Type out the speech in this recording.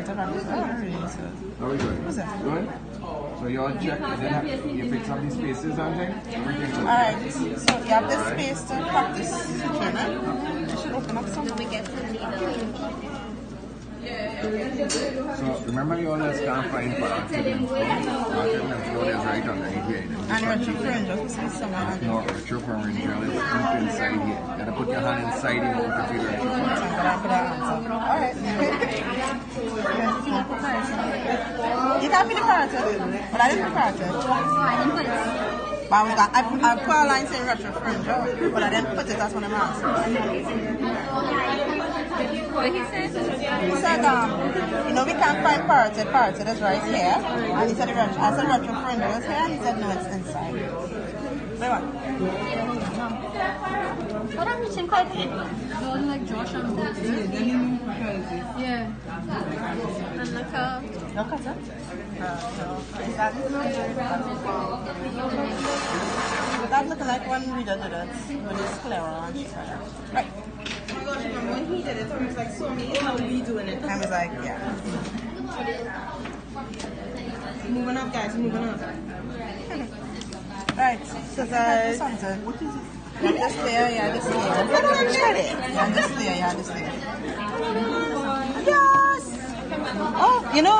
right about this. Oh, really? So. How are we doing? What's that? Good? So you all check, you fix up these spaces and things? Everything's okay. Alright, so you have this space to practice training. You should open up some. We get to the So remember you always can't find parts in the floor. The floor is right underneath here. And retropharyngeal, just see some of No, retropharyngeal is deep inside here. You gotta put your hand inside here to feel retropharyngeal. Alright. You can't feel the parotid, but I didn't feel the parotid. But I put a line saying retropharyngeal, but I didn't put it, that's what I'm asking. What he said? He said, we can't find parotid. Parotid is right here. And he said, I said retropharyngeal is here, and he said, no, it's inside. Wait, what? But I'm reaching quite deep. Like Josh and Boots. Yeah. And like Look at it. That looks like when we did it, when it's clear on. Right. When he did it, he was like, so me, how we doing it? I was like, yeah. Moving up, guys, moving up. Right, so guys, what is it? Yeah, just there, yeah, just there. Yeah, just there, yeah, just there. Yes! Oh,